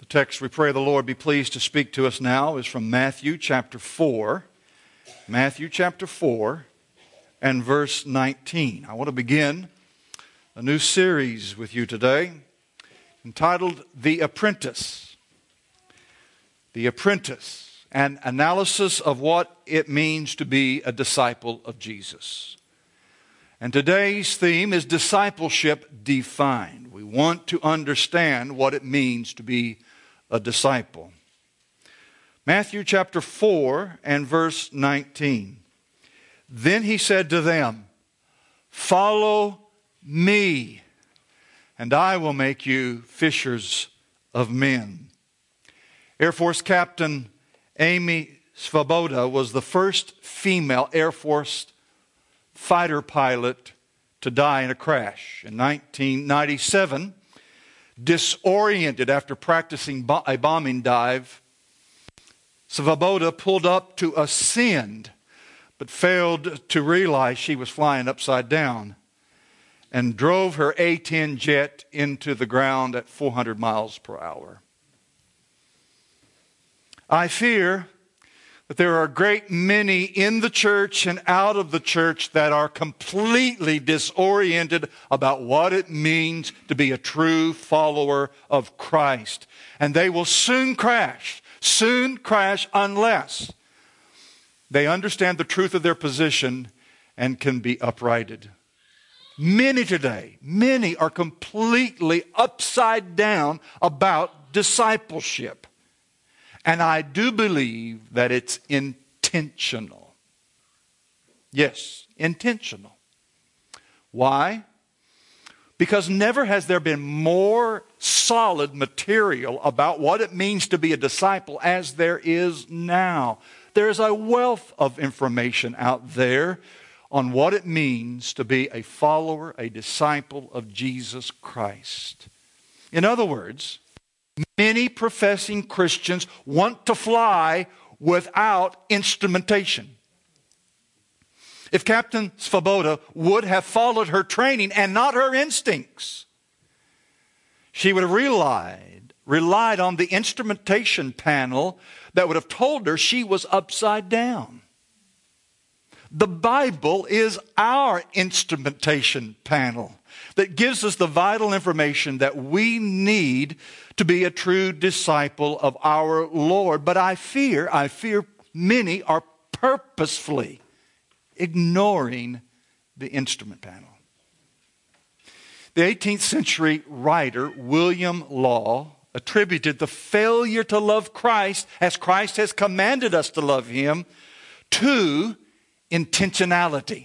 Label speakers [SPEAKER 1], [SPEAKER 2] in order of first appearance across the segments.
[SPEAKER 1] Text we pray the Lord be pleased to speak to us now is from Matthew chapter 4. Matthew chapter 4 and verse 19. I want to begin a new series with you today entitled The Apprentice. The Apprentice, an analysis of what it means to be a disciple of Jesus. And today's theme is discipleship defined. We want to understand what it means to be a disciple. Matthew chapter 4 and verse 19. Then he said to them, "Follow me, and I will make you fishers of men." Air Force Captain Amy Svoboda was the first female Air Force fighter pilot to die in a crash. In 1997, disoriented after practicing a bombing dive, Svoboda pulled up to ascend, but failed to realize she was flying upside down and drove her A-10 jet into the ground at 400 miles per hour. I fear that there are a great many in the church and out of the church that are completely disoriented about what it means to be a true follower of Christ. And they will soon crash unless they understand the truth of their position and can be uprighted. Many are completely upside down about discipleship. And I do believe that it's intentional. Yes, intentional. Why? Because never has there been more solid material about what it means to be a disciple as there is now. There is a wealth of information out there on what it means to be a follower, a disciple of Jesus Christ. In other words, many professing Christians want to fly without instrumentation. If Captain Svoboda would have followed her training and not her instincts, she would have relied on the instrumentation panel that would have told her she was upside down. The Bible is our instrumentation panel that gives us the vital information that we need to be a true disciple of our Lord. But I fear many are purposefully ignoring the instrument panel. The 18th century writer William Law attributed the failure to love Christ as Christ has commanded us to love Him to intentionality.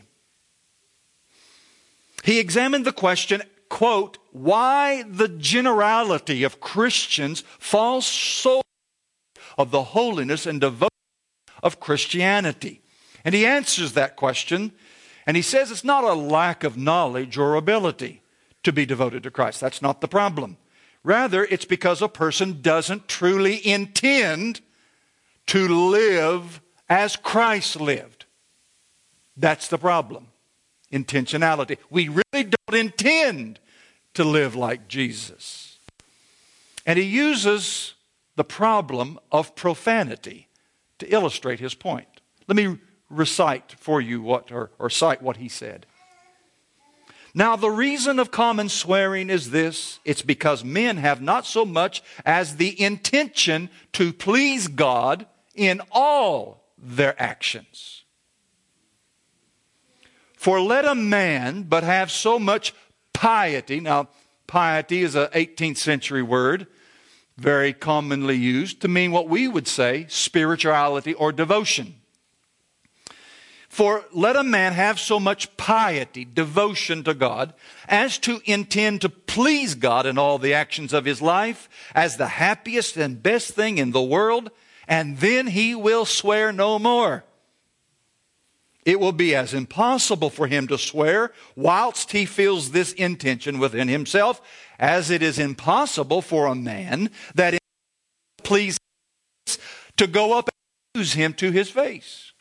[SPEAKER 1] He examined the question, quote, why the generality of Christians falls short of the holiness and devotion of Christianity. And he answers that question, and he says it's not a lack of knowledge or ability to be devoted to Christ. That's not the problem. Rather, it's because a person doesn't truly intend to live as Christ lived. That's the problem. Intentionality. We really don't intend to live like Jesus. And he uses the problem of profanity to illustrate his point. Let me recite for you or cite what he said. Now, the reason of common swearing is this: it's because men have not so much as the intention to please God in all their actions. For let a man but have so much piety. Now, piety is an 18th century word, very commonly used to mean what we would say spirituality or devotion. For let a man have so much piety, devotion to God, as to intend to please God in all the actions of his life as the happiest and best thing in the world, and then he will swear no more. It will be as impossible for him to swear whilst he feels this intention within himself as it is impossible for a man that pleases to go up and accuse him to his face.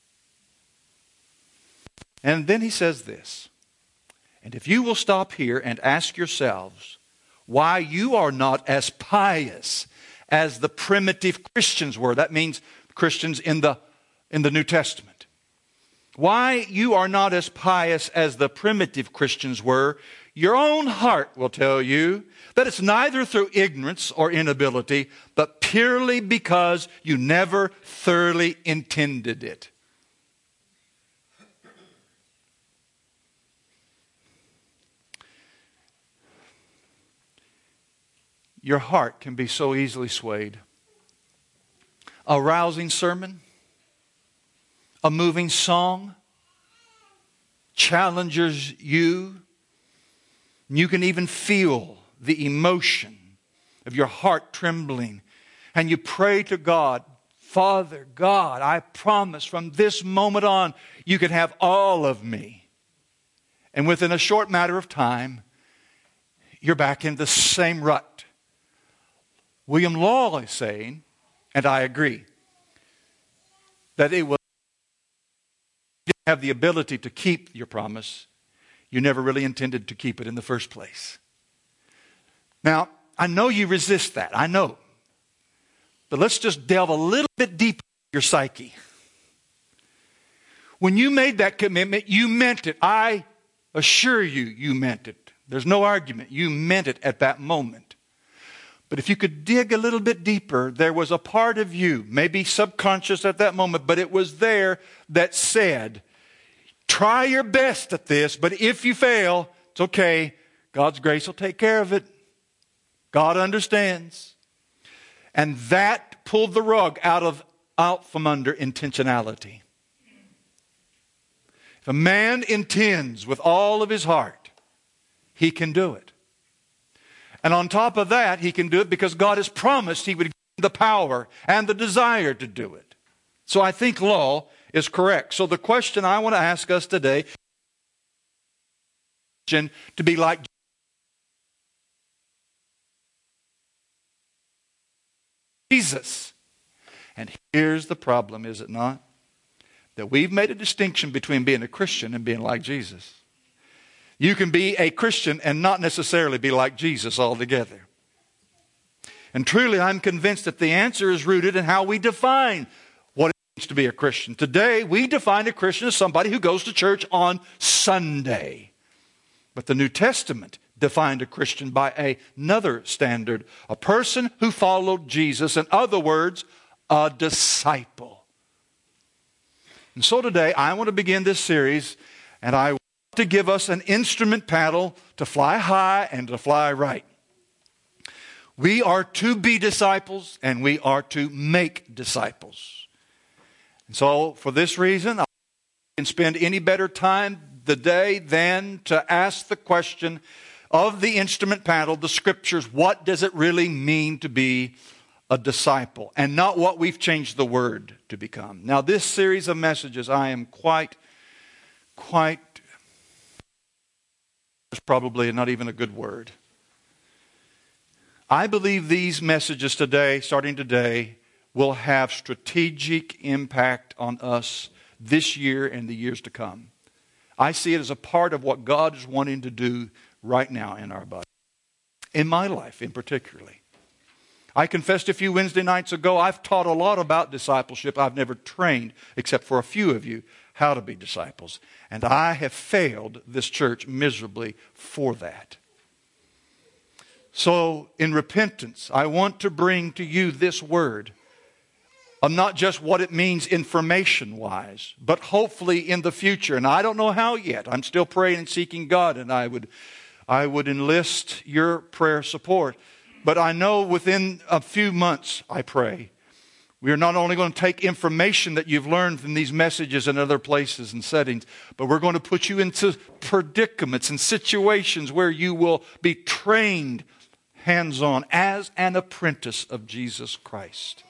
[SPEAKER 1] And then he says this, and if you will stop here and ask yourselves why you are not as pious as the primitive Christians were. That means Christians in the New Testament. Why you are not as pious as the primitive Christians were, your own heart will tell you that it's neither through ignorance or inability, but purely because you never thoroughly intended it. Your heart can be so easily swayed. A rousing sermon, a moving song challenges you. You can even feel the emotion of your heart trembling. And you pray to God, Father God, I promise from this moment on, you can have all of me. And within a short matter of time, you're back in the same rut. William Law is saying, and I agree, that it will have the ability to keep your promise. You never really intended to keep it in the first place. Now, I know you resist that. I know. But let's just delve a little bit deeper into your psyche. When you made that commitment, you meant it. I assure you, you meant it. There's no argument. You meant it at that moment. But if you could dig a little bit deeper, there was a part of you, maybe subconscious at that moment, but it was there that said, try your best at this, but if you fail, it's okay. God's grace will take care of it. God understands. And that pulled the rug out from under intentionality. If a man intends with all of his heart, he can do it. And on top of that, he can do it because God has promised he would give him the power and the desire to do it. So I think Law is correct. So the question I want to ask us today is to be like Jesus. And here's the problem, is it not? That we've made a distinction between being a Christian and being like Jesus. You can be a Christian and not necessarily be like Jesus altogether. And truly, I'm convinced that the answer is rooted in how we define what it means to be a Christian. Today, we define a Christian as somebody who goes to church on Sunday. But the New Testament defined a Christian by another standard. A person who followed Jesus. In other words, a disciple. And so today, I want to begin this series, and I to give us an instrument paddle to fly high and to fly right. We are to be disciples and we are to make disciples. And so for this reason, I can spend any better time the day than to ask the question of the instrument paddle, the scriptures, what does it really mean to be a disciple? And not what we've changed the word to become. Now this series of messages, I am quite is probably not even a good word. I believe these messages today, starting today, will have strategic impact on us this year and the years to come. I see it as a part of what God is wanting to do right now in our body. In my life, in particularly. I confessed a few Wednesday nights ago, I've taught a lot about discipleship. I've never trained, except for a few of you, how to be disciples. And I have failed this church miserably for that. So, in repentance, I want to bring to you this word of not just what it means information-wise, but hopefully in the future. And I don't know how yet. I'm still praying and seeking God, and I would enlist your prayer support. But I know within a few months, I pray, we are not only going to take information that you've learned from these messages and other places and settings, but we're going to put you into predicaments and situations where you will be trained hands-on as an apprentice of Jesus Christ.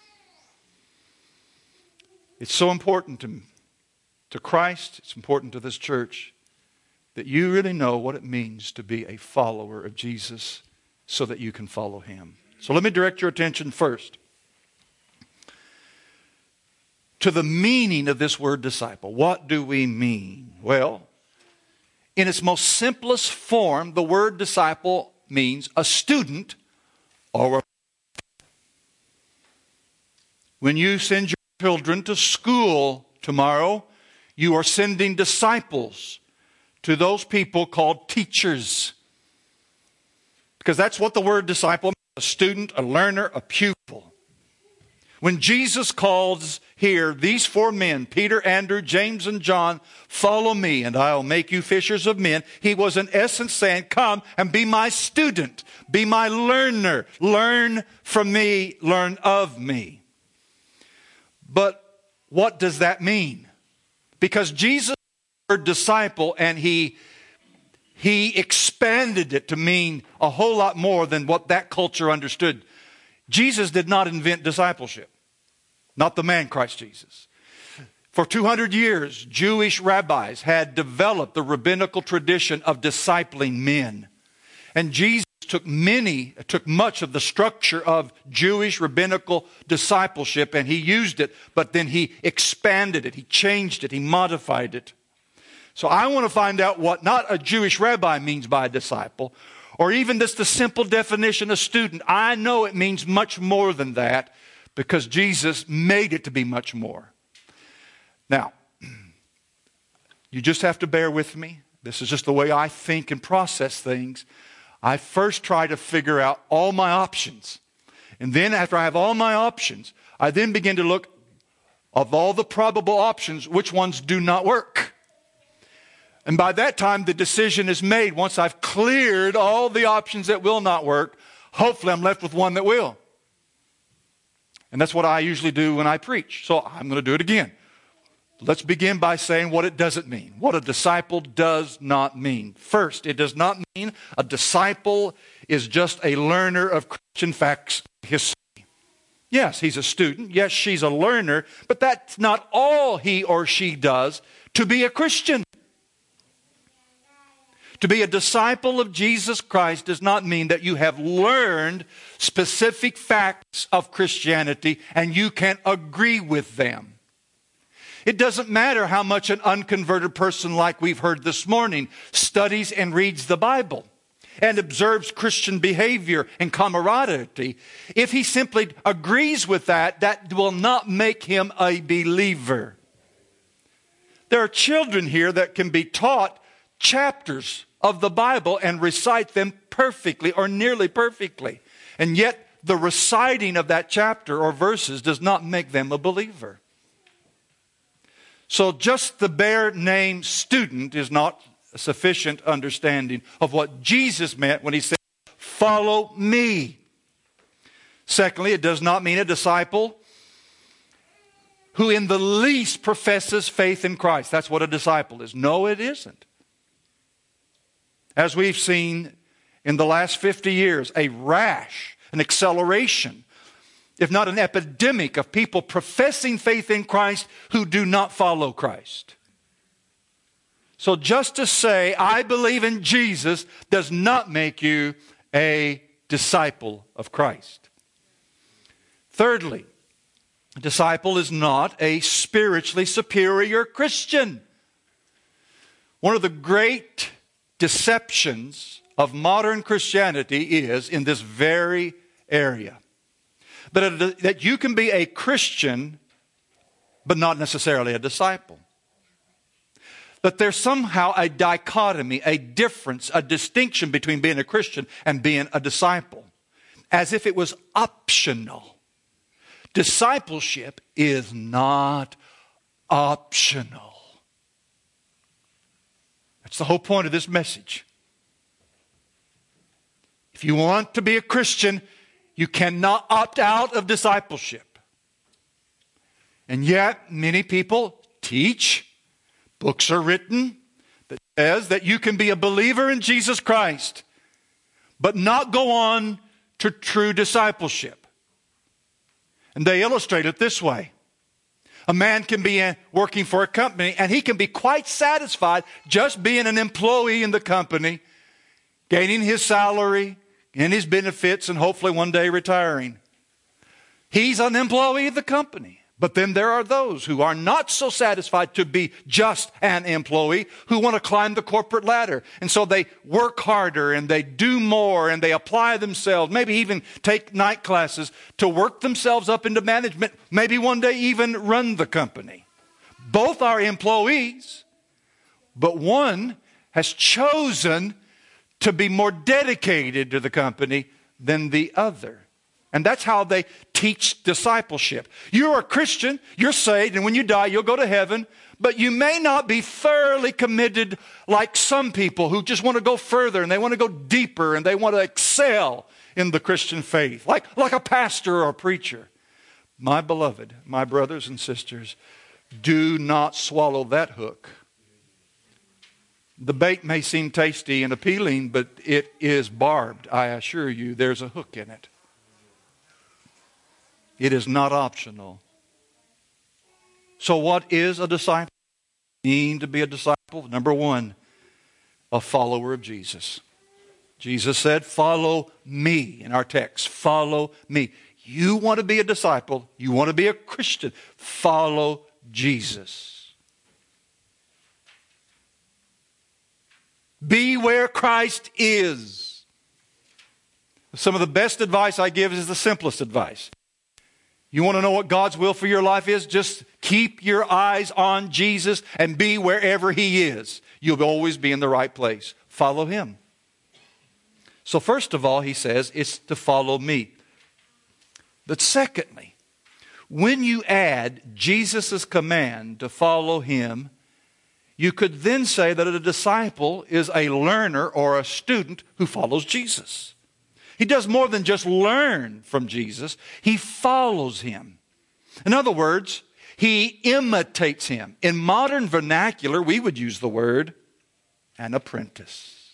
[SPEAKER 1] It's so important to Christ, it's important to this church, that you really know what it means to be a follower of Jesus so that you can follow him. So let me direct your attention first to the meaning of this word disciple. What do we mean? Well, in its most simplest form, the word disciple means a student or a When you send your children to school tomorrow, you are sending disciples to those people called teachers. Because that's what the word disciple means: a student, a learner, a pupil. When Jesus calls here these four men, Peter, Andrew, James, and John, follow me and I'll make you fishers of men, he was in essence saying, come and be my student, be my learner, learn from me, learn of me. But what does that mean? Because Jesus was the word disciple, and he expanded it to mean a whole lot more than what that culture understood. Jesus did not invent discipleship. Not the man Christ Jesus. For 200 years, Jewish rabbis had developed the rabbinical tradition of discipling men. And Jesus took much of the structure of Jewish rabbinical discipleship, and he used it, but then he expanded it, he changed it, he modified it. So I want to find out what not a Jewish rabbi means by a disciple, or even just the simple definition of student. I know it means much more than that, because Jesus made it to be much more. Now, you just have to bear with me. This is just the way I think and process things. I first try to figure out all my options. And then after I have all my options, I then begin to look of all the probable options, which ones do not work. And by that time, the decision is made. Once I've cleared all the options that will not work, hopefully I'm left with one that will. And that's what I usually do when I preach. So I'm going to do it again. Let's begin by saying what it doesn't mean. What a disciple does not mean. First, it does not mean a disciple is just a learner of Christian facts history. Yes, he's a student. Yes, she's a learner. But that's not all he or she does to be a Christian. To be a disciple of Jesus Christ does not mean that you have learned specific facts of Christianity and you can agree with them. It doesn't matter how much an unconverted person, like we've heard this morning, studies and reads the Bible and observes Christian behavior and camaraderie. If he simply agrees with that, that will not make him a believer. There are children here that can be taught chapters of the Bible and recite them perfectly or nearly perfectly. And yet the reciting of that chapter or verses does not make them a believer. So just the bare name student is not a sufficient understanding of what Jesus meant when he said, follow me. Secondly, it does not mean a disciple who in the least professes faith in Christ. That's what a disciple is. No, it isn't. As we've seen in the last 50 years, a rash, an acceleration, if not an epidemic of people professing faith in Christ who do not follow Christ. So just to say, I believe in Jesus, does not make you a disciple of Christ. Thirdly, a disciple is not a spiritually superior Christian. One of the great deceptions of modern Christianity is in this very area. That you can be a Christian, but not necessarily a disciple. That there's somehow a dichotomy, a difference, a distinction between being a Christian and being a disciple. As if it was optional. Discipleship is not optional. That's the whole point of this message. If you want to be a Christian, you cannot opt out of discipleship. And yet, many people teach, books are written, that says that you can be a believer in Jesus Christ, but not go on to true discipleship. And they illustrate it this way. A man can be working for a company and he can be quite satisfied just being an employee in the company, gaining his salary and his benefits and hopefully one day retiring. He's an employee of the company. But then there are those who are not so satisfied to be just an employee, who want to climb the corporate ladder. And so they work harder and they do more and they apply themselves, maybe even take night classes to work themselves up into management, maybe one day even run the company. Both are employees, but one has chosen to be more dedicated to the company than the other. And that's how they teach discipleship. You're a Christian, you're saved, and when you die, you'll go to heaven, but you may not be thoroughly committed like some people who just want to go further and they want to go deeper and they want to excel in the Christian faith, like a pastor or a preacher. My beloved, my brothers and sisters, do not swallow that hook. The bait may seem tasty and appealing, but it is barbed. I assure you, there's a hook in it. It is not optional. So what is a disciple? Mean to be a disciple? Number one, a follower of Jesus. Jesus said, follow me in our text. Follow me. You want to be a disciple. You want to be a Christian. Follow Jesus. Be where Christ is. Some of the best advice I give is the simplest advice. You want to know what God's will for your life is? Just keep your eyes on Jesus and be wherever He is. You'll always be in the right place. Follow Him. So first of all, He says, it's to follow me. But secondly, when you add Jesus' command to follow Him, you could then say that a disciple is a learner or a student who follows Jesus. He does more than just learn from Jesus. He follows Him. In other words, he imitates Him. In modern vernacular, we would use the word an apprentice.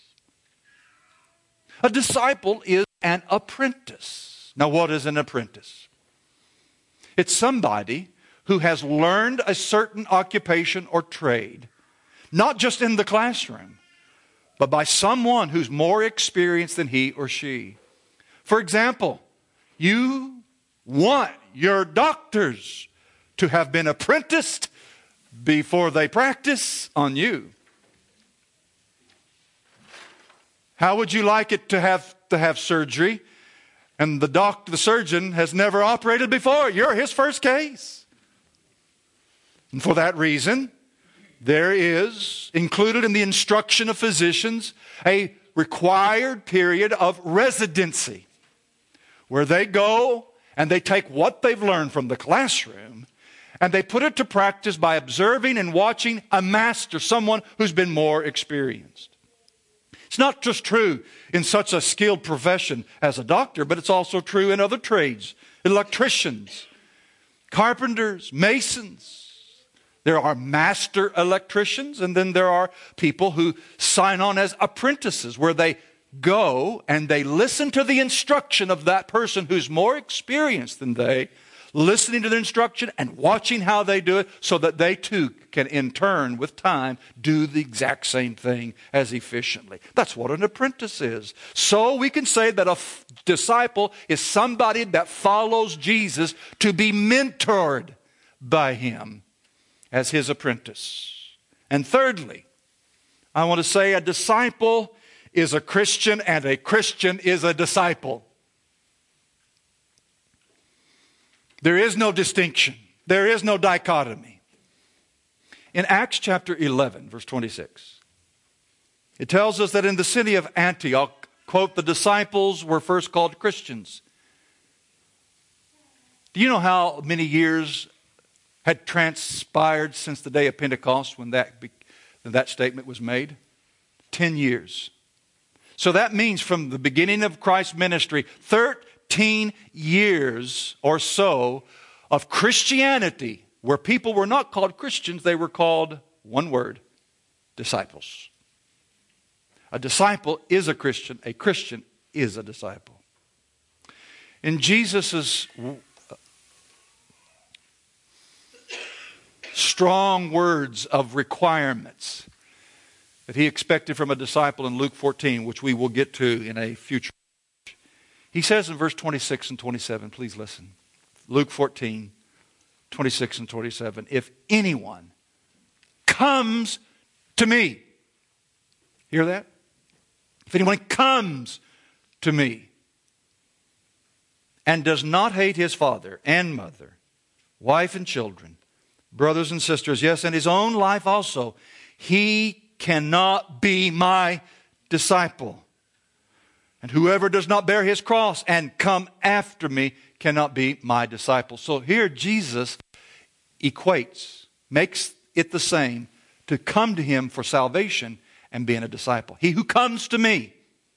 [SPEAKER 1] A disciple is an apprentice. Now, what is an apprentice? It's somebody who has learned a certain occupation or trade, not just in the classroom, but by someone who's more experienced than he or she. For example, you want your doctors to have been apprenticed before they practice on you. How would you like it to have surgery and the surgeon has never operated before? You're his first case. And for that reason, there is included in the instruction of physicians a required period of residency, where they go and they take what they've learned from the classroom and they put it to practice by observing and watching a master, someone who's been more experienced. It's not just true in such a skilled profession as a doctor, but it's also true in other trades. Electricians, carpenters, masons. There are master electricians, and then there are people who sign on as apprentices, where they go and they listen to the instruction of that person who's more experienced than they, listening to their instruction and watching how they do it so that they too can in turn with time do the exact same thing as efficiently. That's what an apprentice is. So we can say that a disciple is somebody that follows Jesus to be mentored by Him as His apprentice. And thirdly, I want to say a disciple is a Christian and a Christian is a disciple. There is no distinction. There is no dichotomy. In Acts chapter 11, verse 26, it tells us that in the city of Antioch, quote, the disciples were first called Christians. Do you know how many years had transpired since the day of Pentecost when that statement was made? 10 years. So that means from the beginning of Christ's ministry, 13 years or so of Christianity where people were not called Christians, they were called, one word, disciples. A disciple is a Christian is a disciple. In Jesus' strong words of requirements that He expected from a disciple in Luke 14, which we will get to in a future. He says in verse 26 and 27, please listen. Luke 14, 26 and 27. If anyone comes to me. Hear that? If anyone comes to me and does not hate his father and mother, wife and children, brothers and sisters, yes, and his own life also, he cannot be my disciple. And whoever does not bear his cross and come after me cannot be my disciple. So here Jesus equates, makes it the same to come to him for salvation and being a disciple. He who comes to me.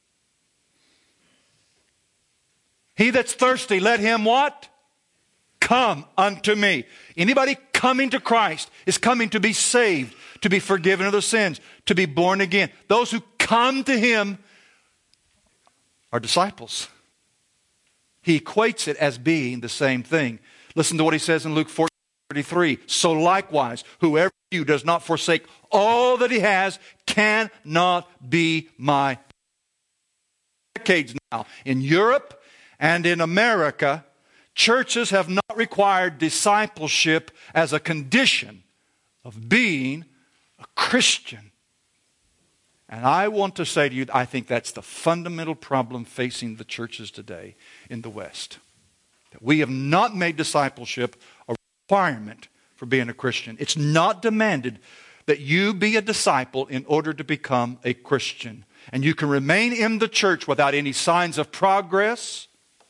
[SPEAKER 1] He that's thirsty, let him what? Come unto me. Anybody coming to Christ is coming to be saved, to be forgiven of their sins, to be born again. Those who come to him are disciples. He equates it as being the same thing. Listen to what he says in Luke 14:33. So likewise, whoever of you does not forsake all that he has cannot be my. Decades now, in Europe and in America, churches have not required discipleship as a condition of being a Christian. And I want to say to you, I think that's the fundamental problem facing the churches today in the West. That we have not made discipleship a requirement for being a Christian. It's not demanded that you be a disciple in order to become a Christian. And you can remain in the church without any signs of progress,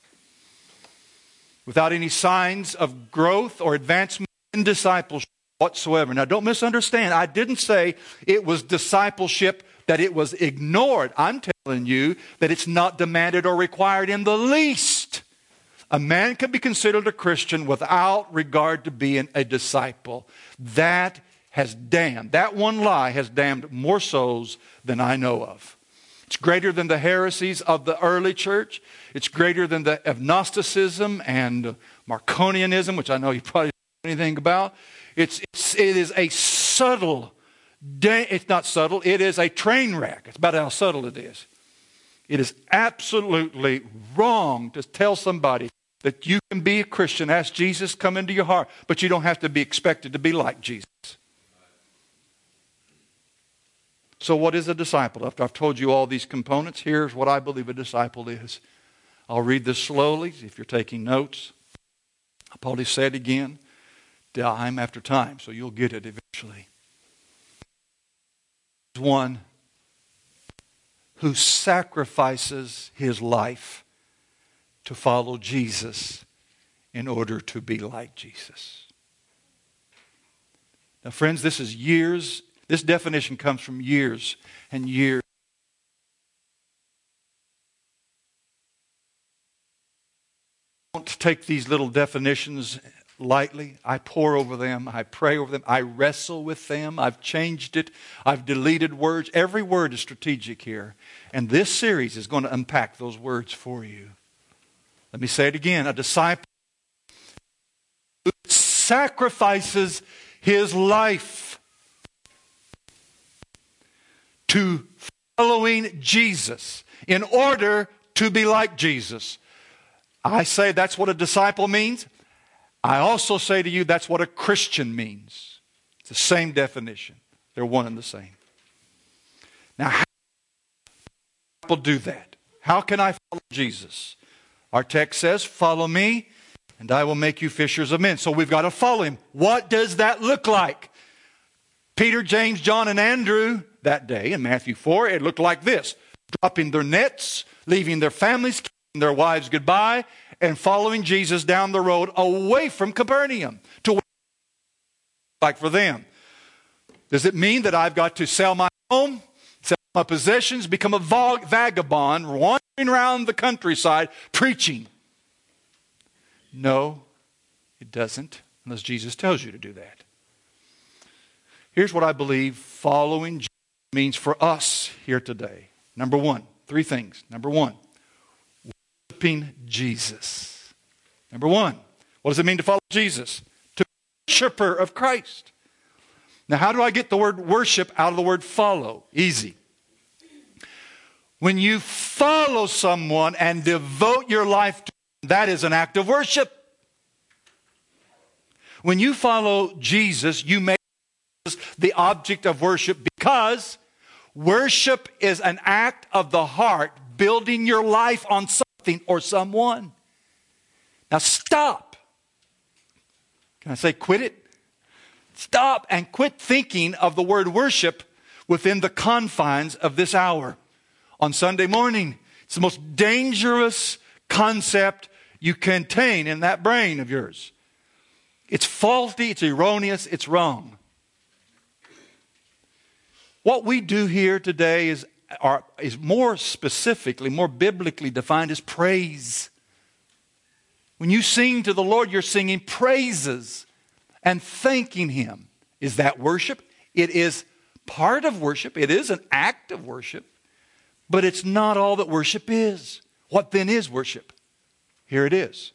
[SPEAKER 1] without any signs of growth or advancement in discipleship whatsoever. Now, don't misunderstand. I didn't say it was discipleship that it was ignored. I'm telling you that it's not demanded or required in the least. A man can be considered a Christian without regard to being a disciple. That one lie has damned more souls than I know of. It's greater than the heresies of the early church. It's greater than the Gnosticism and Marcionianism, which I know you probably don't know anything about. It is a subtle, it's not subtle, it is a train wreck. It's about how subtle it is. It is absolutely wrong to tell somebody that you can be a Christian, ask Jesus come into your heart, but you don't have to be expected to be like Jesus. So what is a disciple? After I've told you all these components, here's what I believe a disciple is. I'll read this slowly if you're taking notes. I'll probably say it again time after time, so you'll get it eventually. One who sacrifices his life to follow Jesus in order to be like Jesus. Now, friends, this definition comes from years and years. I don't take these little definitions lightly. I pore over them. I pray over them. I wrestle with them. I've changed it. I've deleted words. Every word is strategic here. And this series is going to unpack those words for you. Let me say it again. A disciple who sacrifices his life to following Jesus in order to be like Jesus. I say that's what a disciple means. I also say to you that's what a Christian means. It's the same definition. They're one and the same. Now, how do people do that? How can I follow Jesus? Our text says, follow me and I will make you fishers of men. So we've got to follow him. What does that look like? Peter, James, John, and Andrew that day in Matthew 4, it looked like this. Dropping their nets, leaving their families, kissing their wives goodbye, and following Jesus down the road away from Capernaum to what it's like for them. Does it mean that I've got to sell my home, sell my possessions, become a vagabond, wandering around the countryside, preaching? No, it doesn't, unless Jesus tells you to do that. Here's what I believe following Jesus means for us here today. Number one, three things. Number one, worshiping Jesus. Number one, what does it mean to follow Jesus? To be a worshiper of Christ. Now, how do I get the word worship out of the word follow? Easy. When you follow someone and devote your life to them, that is an act of worship. When you follow Jesus, you make Jesus the object of worship, because worship is an act of the heart building your life on something or someone. Now stop. Can I say quit it? Stop and quit thinking of the word worship within the confines of this hour. On Sunday morning, it's the most dangerous concept you contain in that brain of yours. It's faulty, it's erroneous, it's wrong. What we do here today is more specifically, more biblically defined as praise. When you sing to the Lord, you're singing praises and thanking Him. Is that worship? It is part of worship. It is an act of worship. But it's not all that worship is. What then is worship? Here it is.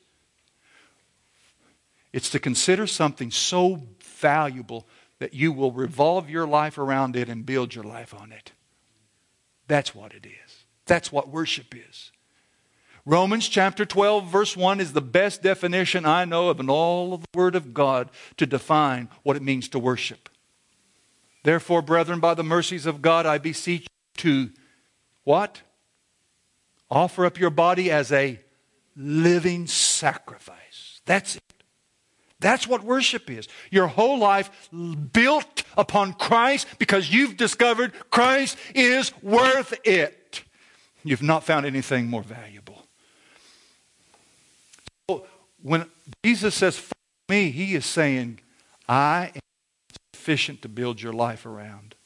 [SPEAKER 1] It's to consider something so valuable that you will revolve your life around it and build your life on it. That's what it is. That's what worship is. Romans chapter 12 verse 1 is the best definition I know of in all of the Word of God to define what it means to worship. Therefore, brethren, by the mercies of God, I beseech you to what? Offer up your body as a living sacrifice. That's it. That's what worship is. Your whole life built upon Christ because you've discovered Christ is worth it. You've not found anything more valuable. So when Jesus says, follow me, He is saying, I am sufficient to build your life around.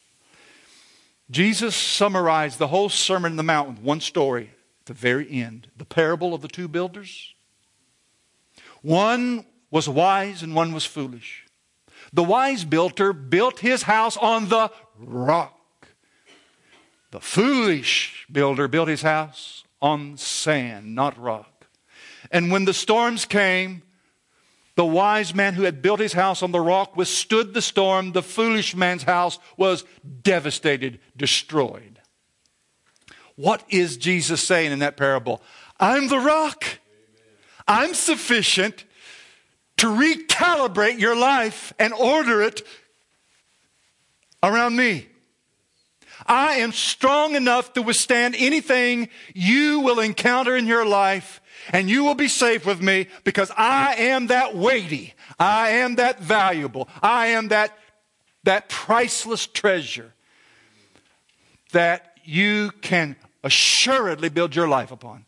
[SPEAKER 1] Jesus summarized the whole Sermon on the Mount with one story at the very end. The parable of the two builders. One was wise and one was foolish. The wise builder built his house on the rock. The foolish builder built his house on sand, not rock. And when the storms came, the wise man who had built his house on the rock withstood the storm. The foolish man's house was devastated, destroyed. What is Jesus saying in that parable? I'm the rock. I'm sufficient to recalibrate your life and order it around me. I am strong enough to withstand anything you will encounter in your life. And you will be safe with me because I am that weighty. I am that valuable. I am that priceless treasure that you can assuredly build your life upon.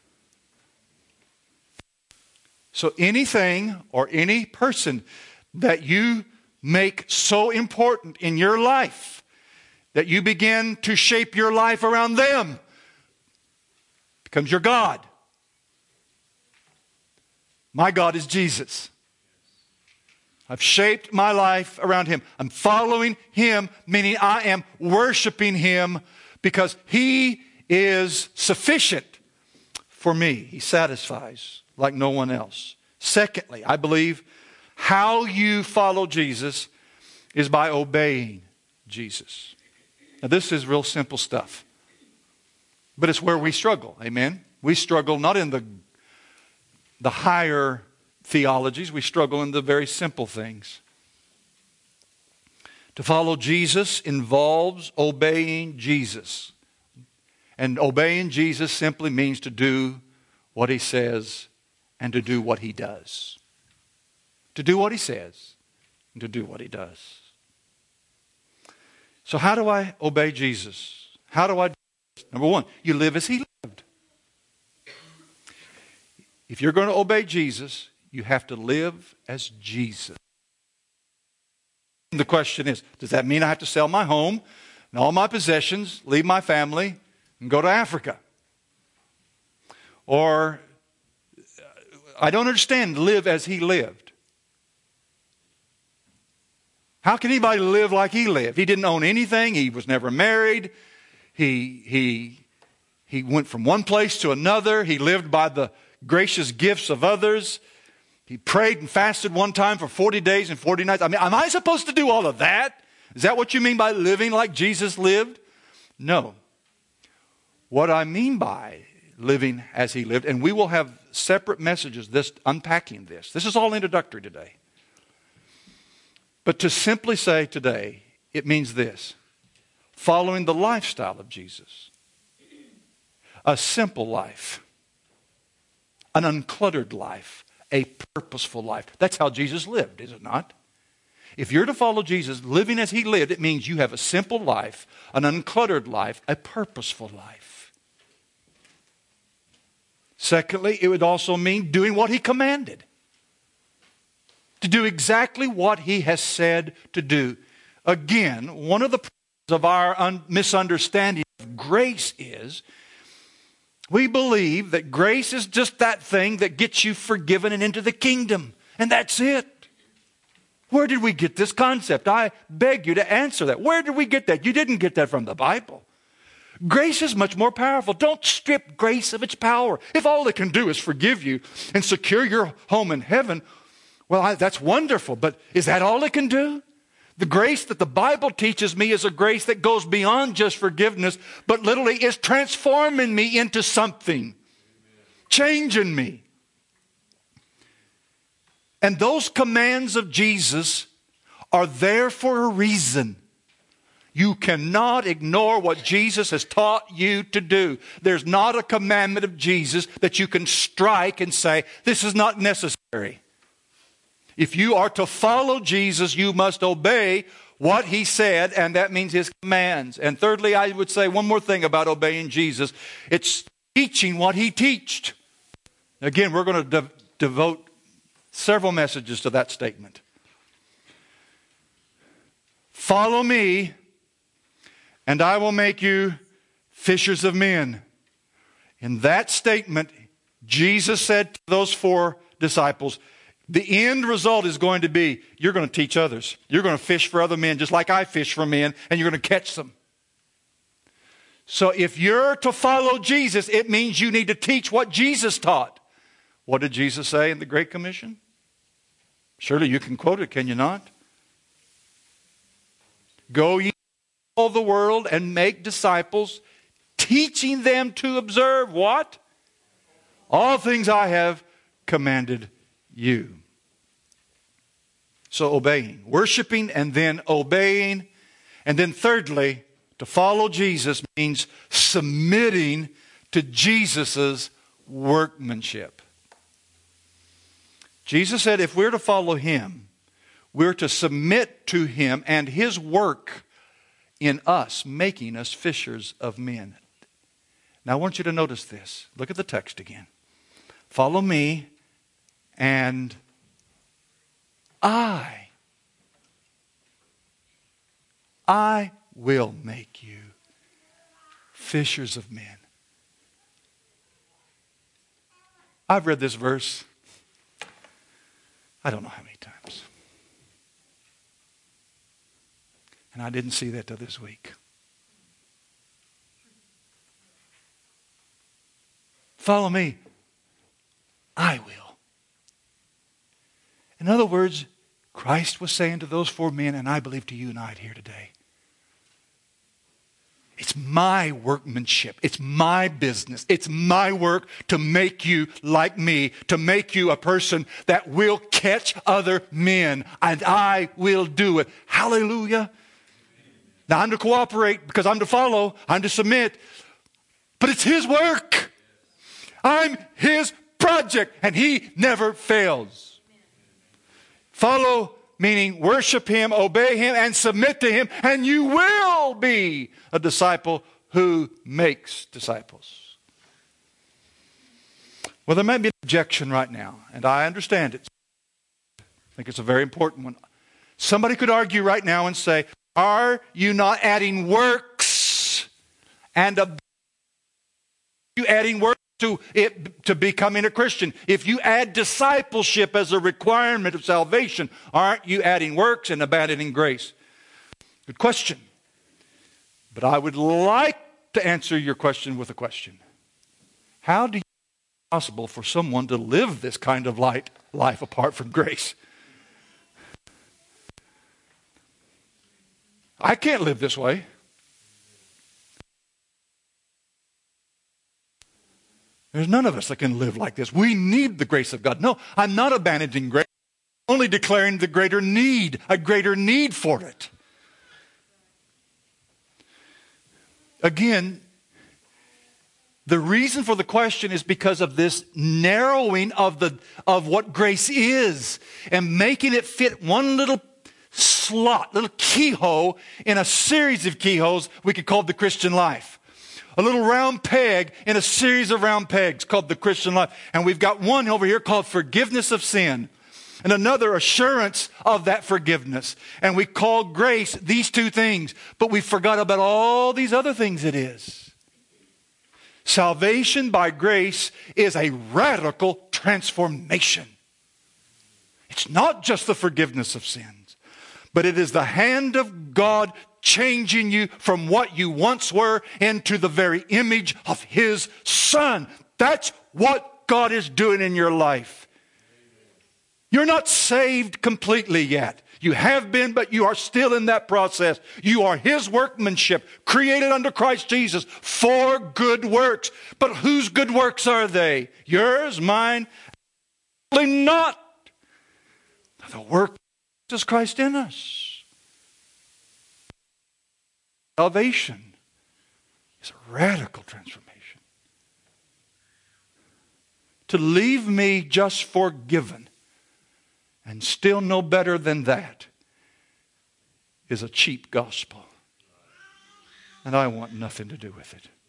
[SPEAKER 1] So anything or any person that you make so important in your life that you begin to shape your life around them becomes your God. My God is Jesus. I've shaped my life around Him. I'm following Him, meaning I am worshiping Him because He is sufficient for me. He satisfies like no one else. Secondly, I believe how you follow Jesus is by obeying Jesus. Now this is real simple stuff. But it's where we struggle. Amen? We struggle not in the higher theologies. We struggle in the very simple things. To follow Jesus involves obeying Jesus. And obeying Jesus simply means to do what He says and to do what He does. To do what He says and to do what He does. So how do I obey Jesus? How do I do this? Number one, you live as He lived. If you're going to obey Jesus, you have to live as Jesus. The question is, does that mean I have to sell my home and all my possessions, leave my family, and go to Africa? Or, I don't understand, live as He lived. How can anybody live like He lived? He didn't own anything. He was never married. He went from one place to another. He lived by the gracious gifts of others. He prayed and fasted one time for 40 days and 40 nights. I mean, am I supposed to do all of that? Is that what you mean by living like Jesus lived? No. What I mean by living as He lived, and we will have separate messages unpacking this. This is all introductory today. But to simply say today, it means this: following the lifestyle of Jesus. A simple life, an uncluttered life, a purposeful life. That's how Jesus lived, is it not? If you're to follow Jesus, living as he lived, it means you have a simple life, an uncluttered life, a purposeful life. Secondly, it would also mean doing what he commanded. To do exactly what he has said to do. Again, one of the problems of our misunderstanding of grace is we believe that grace is just that thing that gets you forgiven and into the kingdom. And that's it. Where did we get this concept? I beg you to answer that. Where did we get that? You didn't get that from the Bible. Grace is much more powerful. Don't strip grace of its power. If all it can do is forgive you and secure your home in heaven, well, that's wonderful. But is that all it can do? The grace that the Bible teaches me is a grace that goes beyond just forgiveness, but literally is transforming me into something, changing me. And those commands of Jesus are there for a reason. You cannot ignore what Jesus has taught you to do. There's not a commandment of Jesus that you can strike and say, this is not necessary. If you are to follow Jesus, you must obey what he said, and that means his commands. And thirdly, I would say one more thing about obeying Jesus. It's teaching what he taught. Again, we're going to devote several messages to that statement. Follow me, and I will make you fishers of men. In that statement, Jesus said to those 4 disciples, the end result is going to be, you're going to teach others. You're going to fish for other men just like I fish for men, and you're going to catch them. So if you're to follow Jesus, it means you need to teach what Jesus taught. What did Jesus say in the Great Commission? Surely you can quote it, can you not? Go ye all the world and make disciples, teaching them to observe what? All things I have commanded you. So obeying, worshiping, and then obeying. And then thirdly, to follow Jesus means submitting to Jesus' workmanship. Jesus said if we're to follow him, we're to submit to him and his work in us, making us fishers of men. Now I want you to notice this. Look at the text again. Follow me, and I will make you fishers of men. I've read this verse, I don't know how many times. And I didn't see that till this week. Follow me. I will. In other words, Christ was saying to those 4 men, and I believe to you and I here today, it's my workmanship. It's my business. It's my work to make you like me, to make you a person that will catch other men, and I will do it. Hallelujah. Now I'm to cooperate because I'm to follow, I'm to submit, but it's his work. I'm his project, and he never fails. Follow, meaning worship him, obey him, and submit to him, and you will be a disciple who makes disciples. Well, there may be an objection right now, and I understand it. I think it's a very important one. Somebody could argue right now and say, are you not adding works and you adding works to becoming a Christian? If you add discipleship as a requirement of salvation, aren't you adding works and abandoning grace? Good question. But I would like to answer your question with a question. How do you make it possible for someone to live this kind of life apart from grace? I can't live this way. There's none of us that can live like this. We need the grace of God. No, I'm not abandoning grace. only declaring a greater need for it. Again, the reason for the question is because of this narrowing of what grace is and making it fit one little slot, little keyhole in a series of keyholes we could call the Christian life. A little round peg in a series of round pegs called the Christian life. And we've got one over here called forgiveness of sin and another assurance of that forgiveness. And we call grace these two things, but we forgot about all these other things it is. Salvation by grace is a radical transformation. It's not just the forgiveness of sins, but it is the hand of God changing you from what you once were into the very image of His Son. That's what God is doing in your life. You're not saved completely yet. You have been, but you are still in that process. You are His workmanship, created under Christ Jesus for good works. But whose good works are they? Yours, mine? Absolutely not. The work of Jesus Christ in us. Salvation is a radical transformation. To leave me just forgiven and still no better than that is a cheap gospel. And I want nothing to do with it.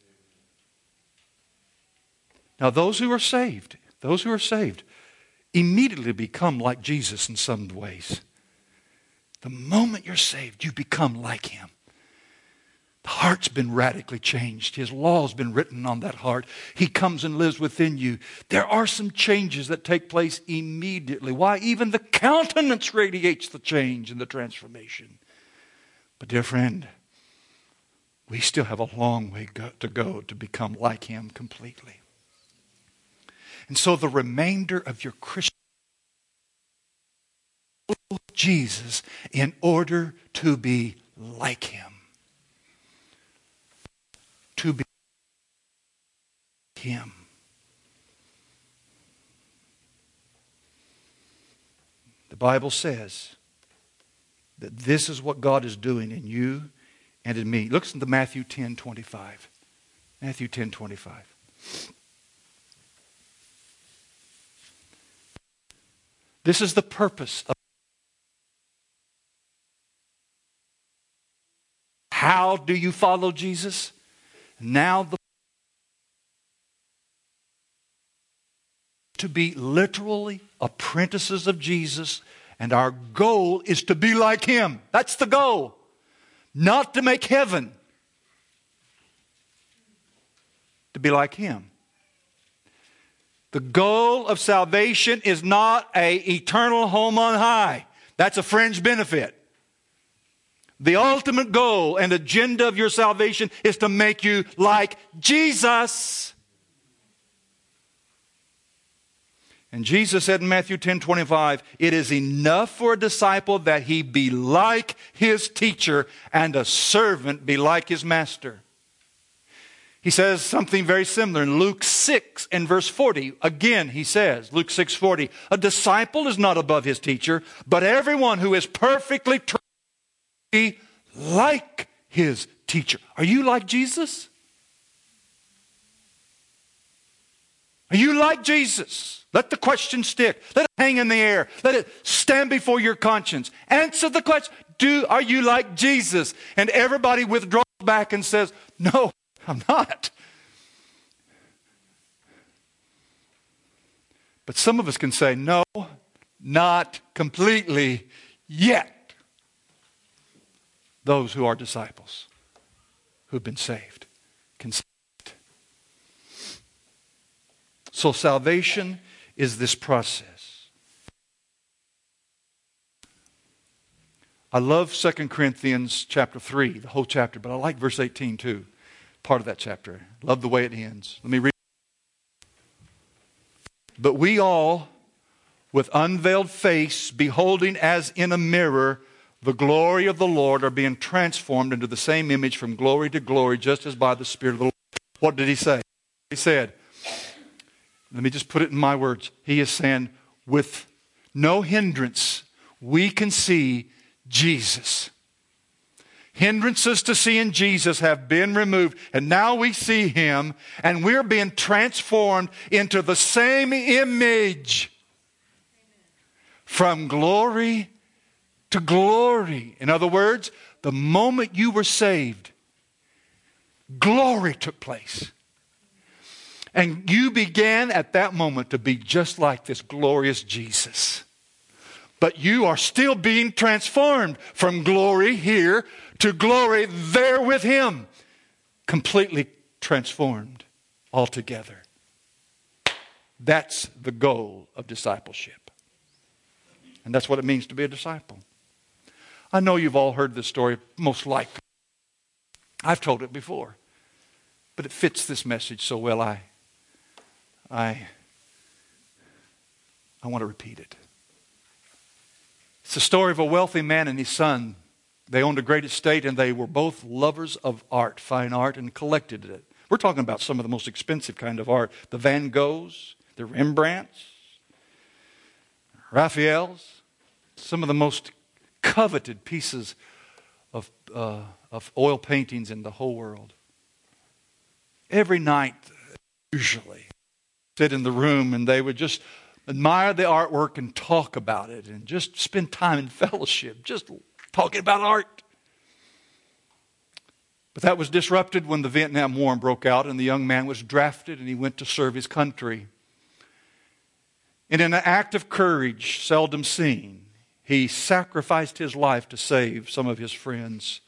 [SPEAKER 1] Now those who are saved immediately become like Jesus in some ways. The moment you're saved, you become like Him. The heart's been radically changed. His law's been written on that heart. He comes and lives within you. There are some changes that take place immediately. Why? Even the countenance radiates the change and the transformation. But dear friend, we still have a long way to go to become like Him completely. And so the remainder of your Christian Jesus in order to be like Him. To be Him. The Bible says that this is what God is doing in you and in me. Listen to Matthew 10:25. Matthew 10:25. This is the purpose of how do you follow Jesus? Now to be literally apprentices of Jesus, and our goal is to be like Him. That's the goal. Not to make heaven. To be like Him. The goal of salvation is not an eternal home on high. That's a fringe benefit. The ultimate goal and agenda of your salvation is to make you like Jesus. And Jesus said in Matthew 10:25, it is enough for a disciple that he be like his teacher and a servant be like his master. He says something very similar in Luke 6 and verse 40. Again, he says, Luke 6:40, a disciple is not above his teacher, but everyone who is perfectly trained be like his teacher. Are you like Jesus? Are you like Jesus? Let the question stick. Let it hang in the air. Let it stand before your conscience. Answer the question. Are you like Jesus? And everybody withdraws back and says, no, I'm not. But some of us can say, no, not completely yet. Those who are disciples, who've been saved, can say it. So salvation is this process. I love 2 Corinthians chapter 3, the whole chapter, but I like verse 18 too, part of that chapter. Love the way it ends. Let me read. But we all, with unveiled face, beholding as in a mirror the glory of the Lord, are being transformed into the same image from glory to glory, just as by the Spirit of the Lord. What did he say? He said, let me just put it in my words. He is saying, with no hindrance, we can see Jesus. Hindrances to seeing Jesus have been removed, and now we see Him, and we're being transformed into the same image from glory to glory. In other words, the moment you were saved, glory took place. And you began at that moment to be just like this glorious Jesus. But you are still being transformed from glory here to glory there with Him. Completely transformed altogether. That's the goal of discipleship. And that's what it means to be a disciple. I know you've all heard this story, most likely. I've told it before. But it fits this message so well, I want to repeat it. It's the story of a wealthy man and his son. They owned a great estate, and they were both lovers of art, fine art, and collected it. We're talking about some of the most expensive kind of art. The Van Goghs, the Rembrandts, Raphaels, some of the most coveted pieces of oil paintings in the whole world. Every night, usually, sit in the room and they would just admire the artwork and talk about it and just spend time in fellowship, just talking about art. But that was disrupted when the Vietnam War broke out and the young man was drafted and he went to serve his country. And in an act of courage seldom seen, he sacrificed his life to save some of his friends.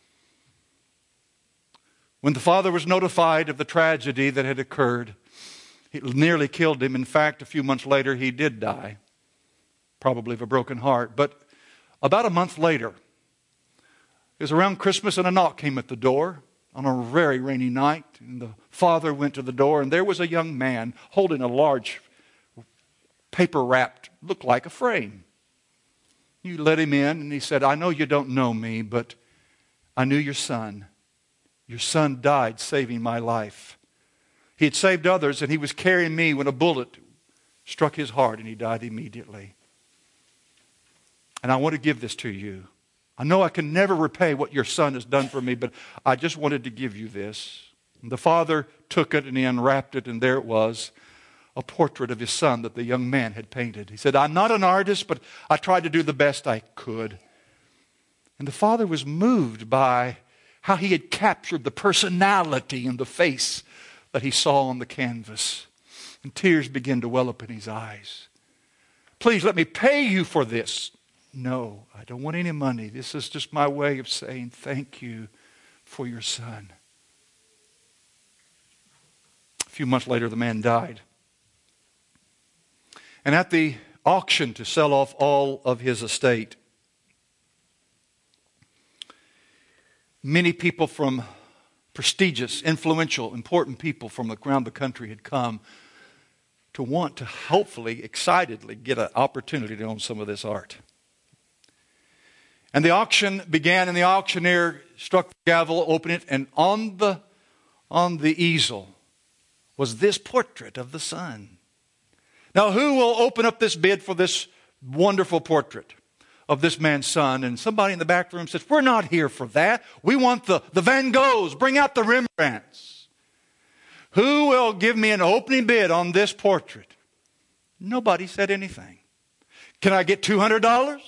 [SPEAKER 1] When the father was notified of the tragedy that had occurred, it nearly killed him. In fact, a few months later, he did die, probably of a broken heart. But about a month later, it was around Christmas, and a knock came at the door on a very rainy night. And the father went to the door, and there was a young man holding a large paper-wrapped, looked like a frame. You let him in, and he said, "I know you don't know me, but I knew your son. Your son died saving my life. He had saved others, and he was carrying me when a bullet struck his heart, and he died immediately. And I want to give this to you. I know I can never repay what your son has done for me, but I just wanted to give you this." And the father took it, and he unwrapped it, and there it was, a portrait of his son that the young man had painted. He said, "I'm not an artist, but I tried to do the best I could." And the father was moved by how he had captured the personality and the face that he saw on the canvas. And tears began to well up in his eyes. "Please let me pay you for this." "No, I don't want any money. This is just my way of saying thank you for your son." A few months later, the man died. And at the auction to sell off all of his estate, many people from prestigious, influential, important people from around the country had come to want to hopefully, excitedly get an opportunity to own some of this art. And the auction began, and the auctioneer struck the gavel, opened it, and on the easel was this portrait of the son. Now, who will open up this bid for this wonderful portrait of this man's son? And somebody in the back room says, "We're not here for that. We want the Van Goghs. Bring out the Rembrandts. Who will give me an opening bid on this portrait?" Nobody said anything. "Can I get $200?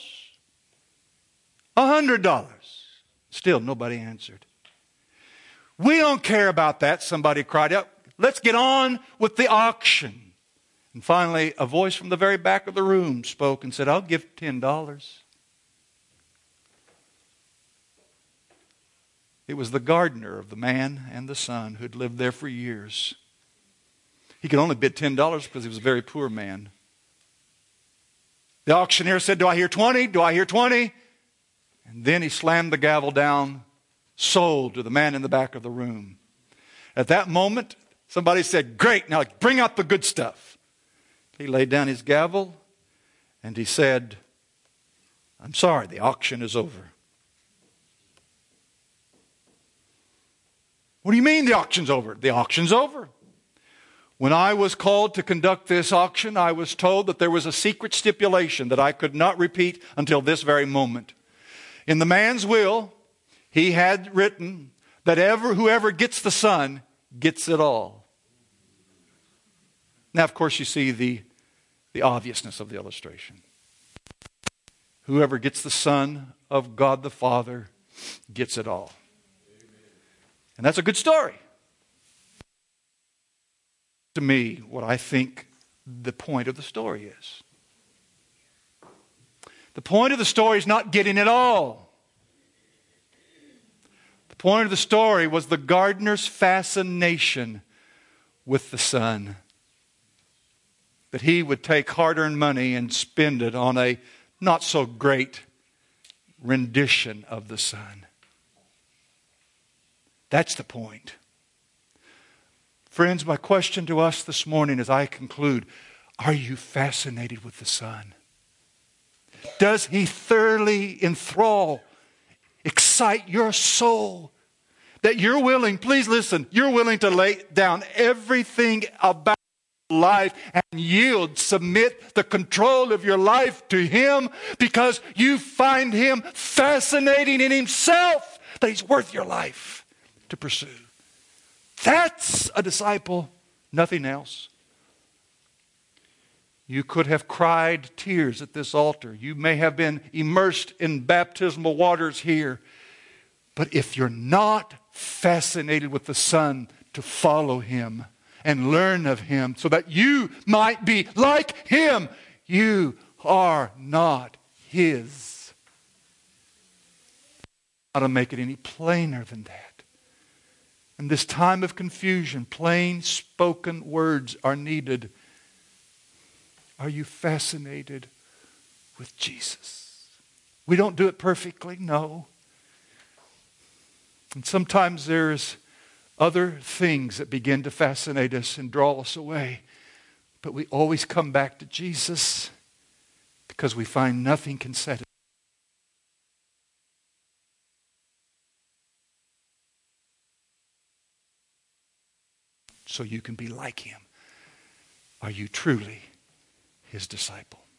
[SPEAKER 1] $100? Still nobody answered. "We don't care about that," somebody cried out. "Let's get on with the auction." And finally, a voice from the very back of the room spoke and said, "I'll give $10. It was the gardener of the man and the son who had lived there for years. He could only bid $10 because he was a very poor man. The auctioneer said, "Do I hear 20? Do I hear 20? And then he slammed the gavel down, sold to the man in the back of the room. At that moment, somebody said, "Great, now bring out the good stuff." He laid down his gavel and he said, "I'm sorry, the auction is over." "What do you mean the auction's over?" "The auction's over. When I was called to conduct this auction, I was told that there was a secret stipulation that I could not repeat until this very moment. In the man's will, he had written that whoever gets the son gets it all. Now, of course, you see the obviousness of the illustration. Whoever gets the Son of God the Father gets it all. And that's a good story. To me, what I think the point of the story is. The point of the story is not getting it all. The point of the story was the gardener's fascination with the son. That he would take hard-earned money and spend it on a not so great rendition of the son. That's the point. Friends, my question to us this morning as I conclude, are you fascinated with the Son? Does He thoroughly enthrall, excite your soul? That you're willing, please listen, you're willing to lay down everything about life and yield, submit the control of your life to Him because you find Him fascinating in Himself, that He's worth your life to pursue. That's a disciple, nothing else. You could have cried tears at this altar. You may have been immersed in baptismal waters here. But if you're not fascinated with the Son to follow Him and learn of Him so that you might be like Him, you are not His. How to make it any plainer than that? In this time of confusion, plain spoken words are needed. Are you fascinated with Jesus? We don't do it perfectly, no. And sometimes there's other things that begin to fascinate us and draw us away. But we always come back to Jesus because we find nothing can satisfy. So you can be like Him. Are you truly His disciple?